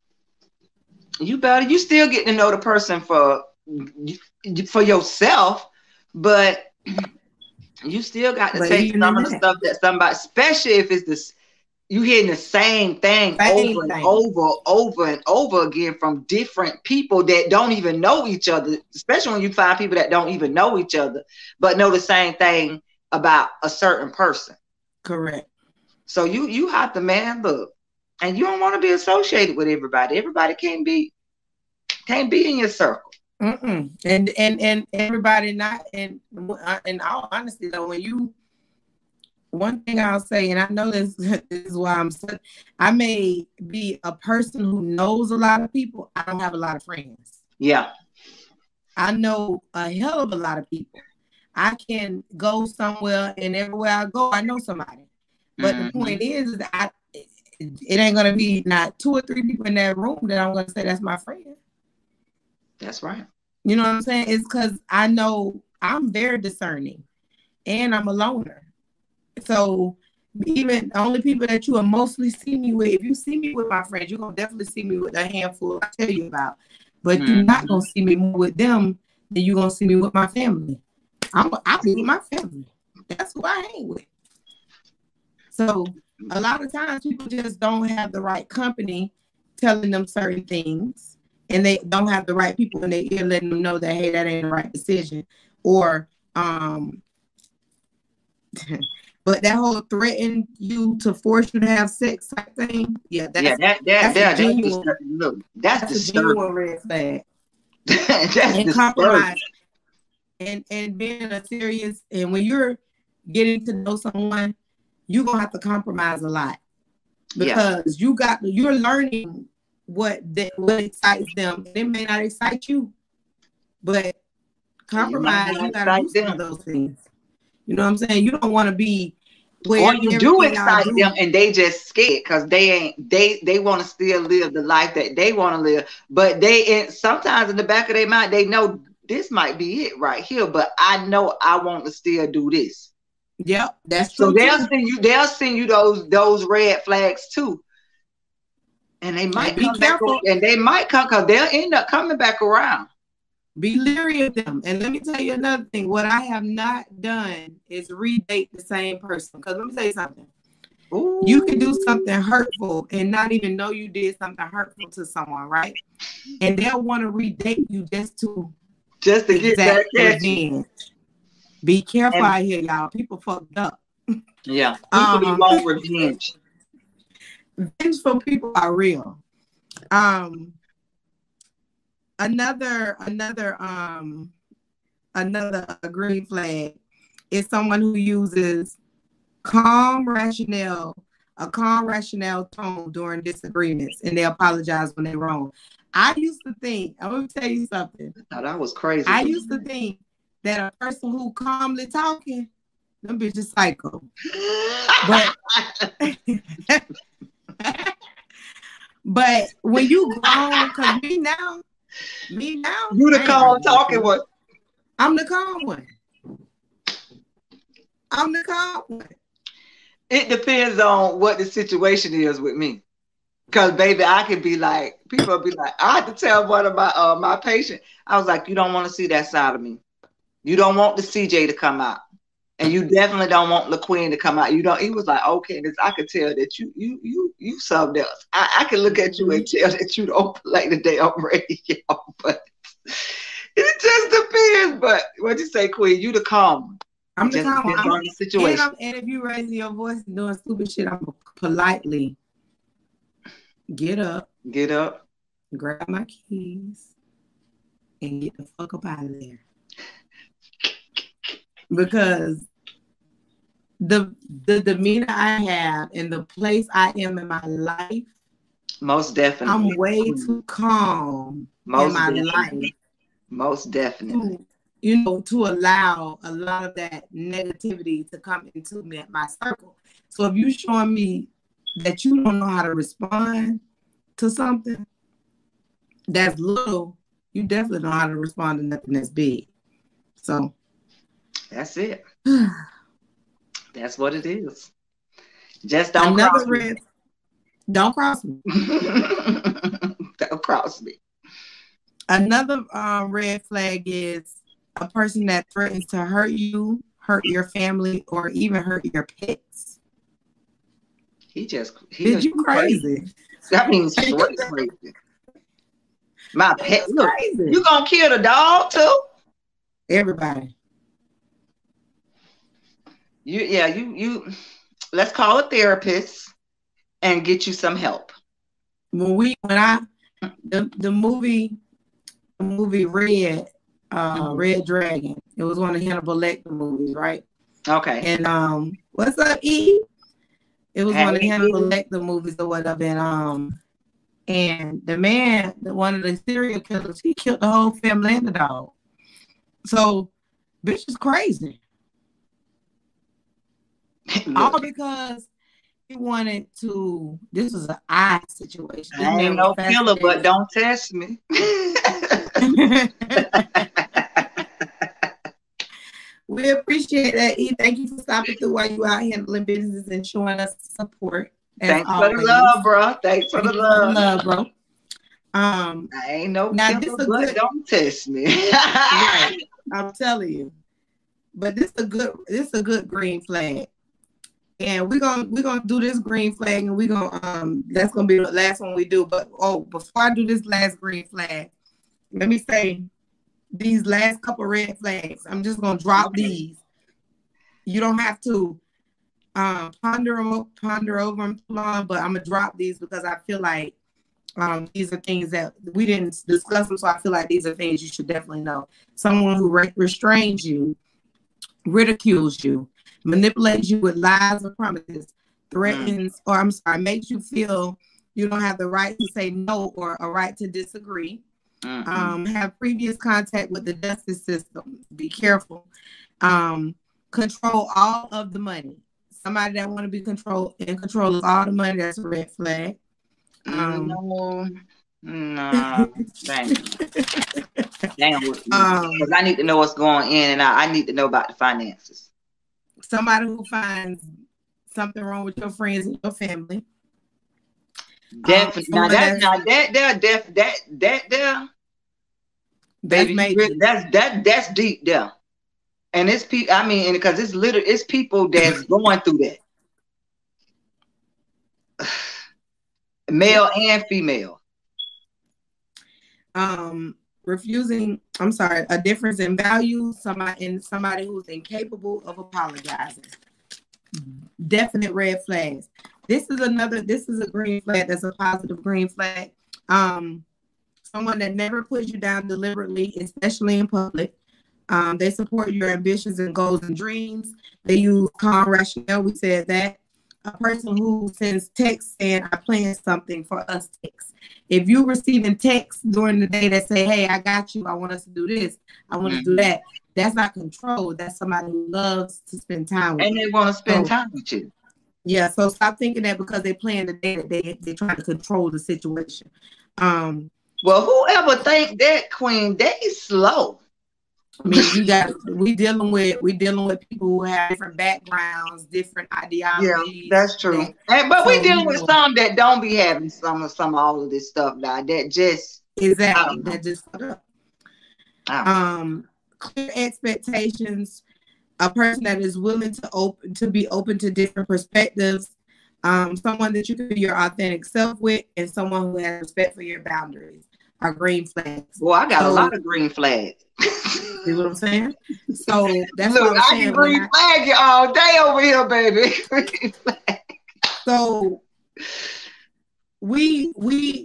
You still get to know the person for yourself, but you still got to take some of the stuff that somebody, especially if it's this, you hearing the same thing over and over again from different people that don't even know each other, especially when you find people that don't even know each other, but know the same thing about a certain person. Correct. So you have to, man, look. And you don't want to be associated with everybody. Everybody can't be in your circle. And everybody not. And in all honesty, though, one thing I'll say, and I know this is why I may be a person who knows a lot of people. I don't have a lot of friends. Yeah. I know a hell of a lot of people. I can go somewhere, and everywhere I go, I know somebody. But the point is that it ain't gonna be not 2 or 3 people in that room that I'm gonna say that's my friend. That's right. You know what I'm saying? It's because I know I'm very discerning, and I'm a loner. So even the only people that you will mostly see me with, if you see me with my friends, you're gonna definitely see me with a handful I tell you about. But you're not gonna see me more with them than you're gonna see me with my family. I'll be with my family. That's who I hang with. So a lot of times people just don't have the right company telling them certain things, and they don't have the right people in their ear letting them know that, hey, that ain't the right decision. Or but that whole threaten you to force you to have sex type thing, that's a genuine red flag. That's and compromise disturbing. and being in a serious, and when you're getting to know someone, you're gonna have to compromise a lot because you're learning what excites them. It may not excite you, but compromise, you gotta do some of those things. You know what I'm saying? You don't want to be where or you do excite them and they just scared because they want to still live the life that they want to live, but sometimes in the back of their mind they know this might be it right here, but I know I want to still do this. Yep, that's true. So they'll send you those red flags too. And they might come back, and they might come because they'll end up coming back around. Be leery of them. And let me tell you another thing. What I have not done is redate the same person. Because let me tell you something. Ooh. You can do something hurtful and not even know you did something hurtful to someone, right? And they'll want to redate you just to get that revenge. Be careful out here, y'all. People fucked up. Yeah. People want revenge. Vengeful people are real. Another green flag is someone who uses a calm rationale tone during disagreements, and they apologize when they're wrong. I used to think, I'm gonna tell you something. Oh, that was crazy. I used to think that a person who calmly talking, them bitches psycho. But when you grown, because me now, you the calm talking one. I'm the calm one. It depends on what the situation is with me. Because baby, I could be like, people will be like, I had to tell one of my patient, I was like, you don't want to see that side of me. You don't want the CJ to come out. And you definitely don't want LaQueen to come out. You don't. He was like, okay, I could tell that you something else. I can look at you and tell that you don't play the damn radio. But it just depends. But what you say, Queen? You the calm one. I'm the calm one. On the situation. And if you raise your voice and doing stupid shit, I'm politely get up, grab my keys, and get the fuck up out of there. Because the demeanor I have and the place I am in my life, most definitely, I'm way too calm in my life. Most definitely, to allow a lot of that negativity to come into my circle. So if you're showing me that you don't know how to respond to something that's little, you definitely know how to respond to nothing that's big. So. That's it. That's what it is. Just don't cross me. Don't cross me. Don't cross me. Another red flag is a person that threatens to hurt you, hurt your family, or even hurt your pets. Did you crazy? That means straight crazy. My pet, look, you gonna kill the dog too? Everybody. You let's call a therapist and get you some help. The movie Red Dragon, it was one of Hannibal Lecter movies, right? Okay. And what's up, E? It was one of Hannibal Lecter movies or whatever, and the man, one of the serial killers, he killed the whole family and the dog. So bitch is crazy. All because he wanted to. This was an eye situation. I ain't no killer, but don't test me. We appreciate that, E. Thank you for stopping through while you out handling business and showing us support. Thanks for the love, bro. Thanks for the love, bro. I ain't no killer, but don't test me. Right. I'm telling you. But this is a good green flag. And we're gonna do this green flag, and we're gonna that's gonna be the last one we do. But before I do this last green flag, let me say these last couple red flags. I'm just gonna drop these. You don't have to ponder over them too long, but I'm gonna drop these because I feel like These are things that we didn't discuss them, so I feel like these are things you should definitely know. Someone who restrains you, ridicules you, manipulates you with lies or promises, threatens, or makes you feel you don't have the right to say no or a right to disagree. Have previous contact with the justice system. Be careful. Control all of the money. Somebody that want to be in control of all the money, that's a red flag. No, damn. Because I need to know what's going in, and I need to know about the finances. Somebody who finds something wrong with your friends and your family. Definitely. Now that's deep there, and it's people. I mean, because it's people that's going through that, male and female. Refusing. A difference in value. Somebody who's incapable of apologizing. Definite red flags. This is a green flag. That's a positive green flag. Someone that never puts you down deliberately, especially in public. They support your ambitions and goals and dreams. They use calm rationale. We said that. A person who sends texts saying, I plan something for us text. If you're receiving texts during the day that say, hey, I got you, I want us to do this, I want to do that, that's not control. That's somebody who loves to spend time with you. And they want to spend time with you. Yeah, so stop thinking that because they plan the day that they're trying to control the situation. Well, whoever think that, Queen, they slow. I mean, we dealing with people who have different backgrounds, different ideologies. Yeah, that's true. But we dealing with some that don't be having some of all of this stuff now. That just clear expectations. A person that is willing to be open to different perspectives. Someone that you can be your authentic self with, and someone who has respect for your boundaries are green flags. Well, I got a lot of green flags. See what I'm saying? So that's look, what I'm saying. I can green flag you all day over here, baby. Green flag. So we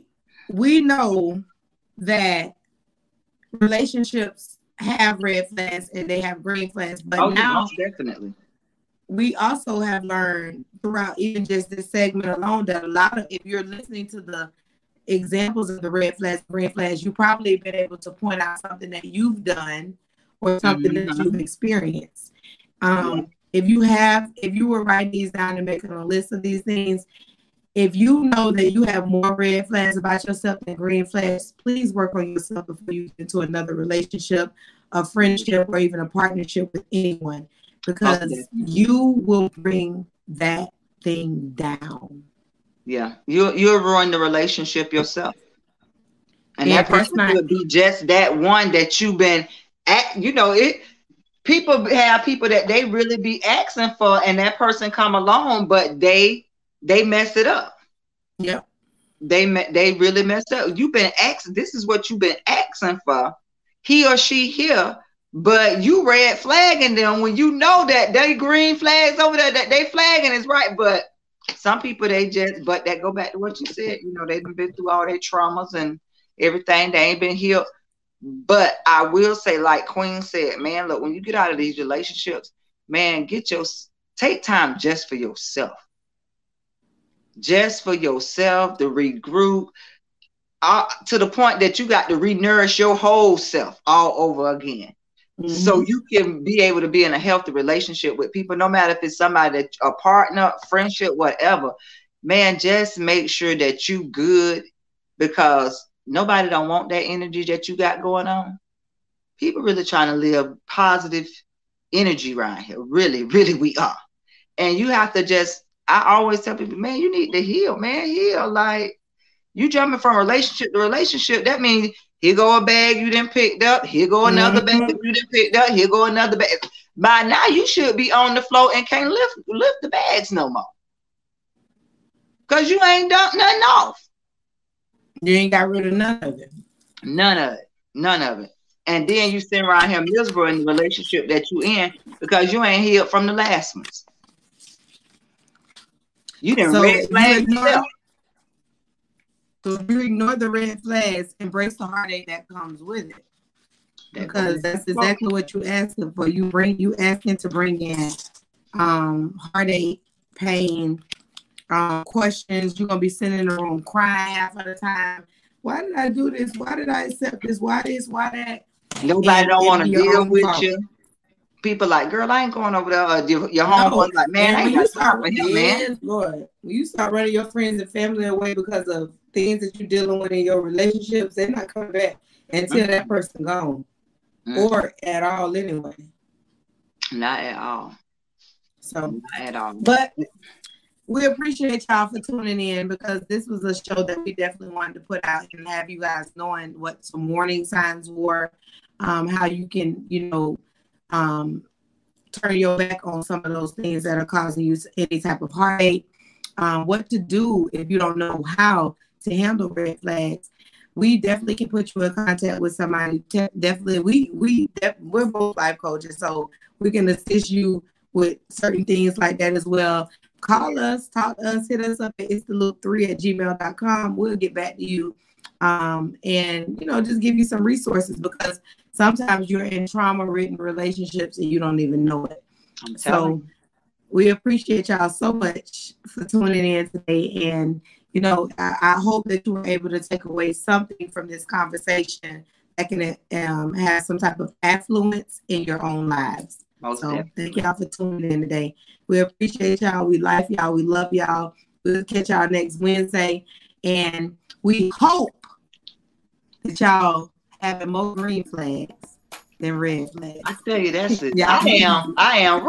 know that relationships have red flags and they have green flags, but now definitely we also have learned throughout even just this segment alone that a lot of, if you're listening to the examples of the red flags, green flags, you probably been able to point out something that you've done or something that you've experienced. If you were writing these down and making a list of these things, if you know that you have more red flags about yourself than green flags, please work on yourself before you get into another relationship, a friendship, or even a partnership with anyone, because you will bring that thing down. Yeah, you'll ruin the relationship yourself. And that person could be just that one that you've been at, people have people that they really be asking for, and that person come along, but they mess it up. Yep. They really messed up. You've been asking, this is what you've been asking for. He or she here, but you red flagging them when you know that they green flags over there, that they flagging is right. But some people, but that go back to what you said, they've been through all their traumas and everything. They ain't been healed. But I will say, like Queen said, man, look, when you get out of these relationships, man, take time just for yourself. Just for yourself, to regroup, to the point that you got to re-nourish your whole self all over again. So you can be able to be in a healthy relationship with people, no matter if it's somebody, a partner, friendship, whatever. Man, just make sure that you good, because nobody don't want that energy that you got going on. People really trying to live positive energy around here. Really, really we are. And you have to I always tell people, man, you need to heal, man. Heal. Like, you jumping from relationship to relationship, that means here go a bag you done picked up, here go another bag you done picked up, here go another bag. By now you should be on the floor and can't lift the bags no more, because you ain't dumped nothing off. You ain't got rid of none of it. None of it. And then you sit around here miserable in the relationship that you in because you ain't healed from the last ones. You didn't red flag yourself. So if you ignore the red flags, embrace the heartache that comes with it. Because that's exactly what you asking for. You asking to bring in heartache, pain, questions. You're gonna be sitting in the room crying half of the time. Why did I do this? Why did I accept this? Why this? Why that? Nobody don't want to deal with you. People like, girl, I ain't going over there. Your homeboy like, man, I ain't got time for him, man. Lord, when you start running your friends and family away because of things that you're dealing with in your relationships, they're not coming back until that person gone. Or at all anyway. Not at all. So not at all. But we appreciate y'all for tuning in, because this was a show that we definitely wanted to put out and have you guys knowing what some warning signs were, how you can, turn your back on some of those things that are causing you any type of heartache, what to do if you don't know how to handle red flags. We definitely can put you in contact with somebody. Definitely, we're both life coaches, so we can assist you with certain things like that as well. Call us, talk to us, hit us up at itstheloop3@gmail.com. We'll get back to you, and just give you some resources, because sometimes you're in trauma-ridden relationships and you don't even know it. So we appreciate y'all so much for tuning in today, and I hope that you were able to take away something from this conversation that can have some type of affluence in your own lives. Thank y'all for tuning in today. We appreciate y'all. We like y'all. We love y'all. We'll catch y'all next Wednesday. And we hope that y'all having more green flags than red flags. I tell you, that's it. I am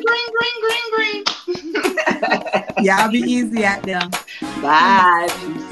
green. Y'all be easy out there. Bye.